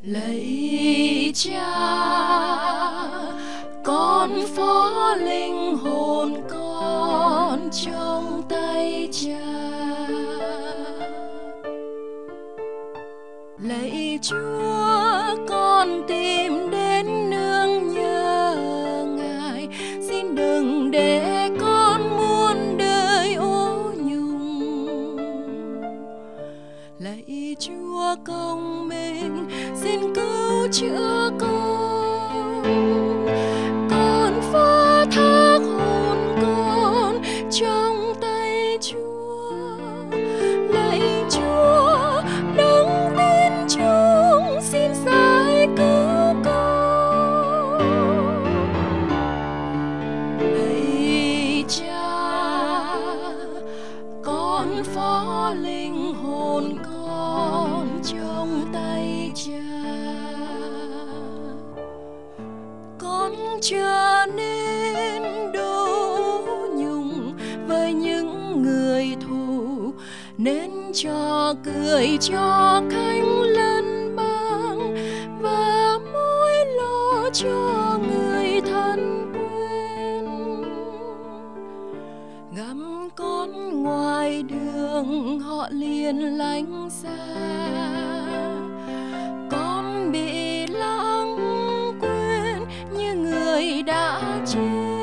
Lạy Cha, con phó linh hồn con trong tay Cha. Lạy Chúa, con tìm đến nương nhờ Ngài, xin đừng để con muôn đời ô nhung. Lạy Chúa công minh, xin cứu chữa con phó thác hồn con trong tay Chúa. Lạy Chúa đấng tin chúng, xin giải cứu con. Lạy Cha, con phó linh hồn con trong tay Cha. Con trở nên đủ nhung với những người thù, nên cho cười cho cánh lân băng và mối lo cho người thân quen. Găm con ngoài đường họ liền lánh xa, con bị lãng quên như người đã chết,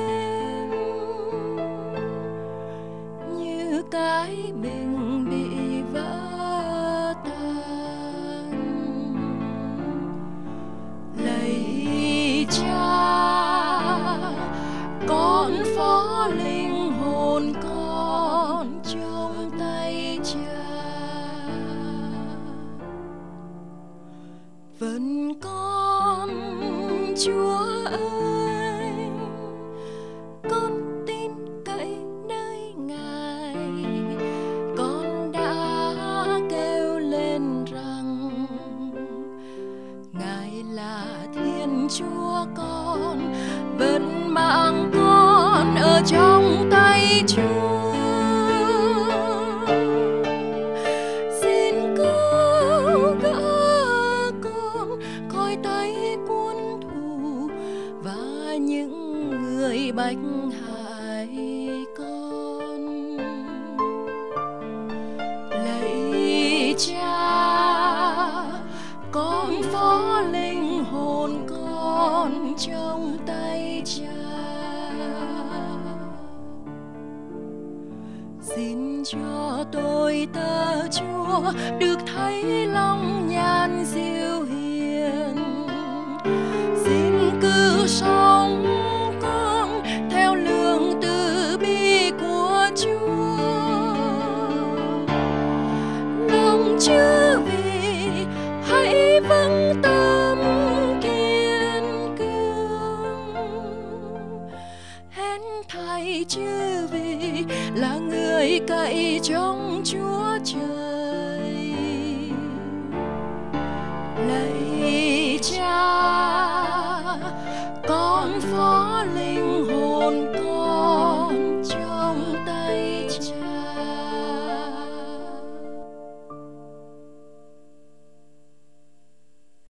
như cái bình bị vỡ tan. Lạy Cha, con phó linh hồn con trong tay Cha. Vẫn con Chúa ơi, con tin cậy nơi Ngài. Con đã kêu lên rằng Ngài là Thiên Chúa, con vẫn mang con ở trong tay Chúa. Xin cứu gỡ con khỏi tay quân thù và những người bách hại con. Lạy Cha, con phó linh hồn con trong tay Cha. Xin cho tôi tớ Chúa được thấy lòng nhan diệu hiền. Xin cứu sống con theo lương từ bi của Chúa. Lòng chư vị hãy vững tâm kiên cường. Hén thầy chư vị là người cậy trong Chúa.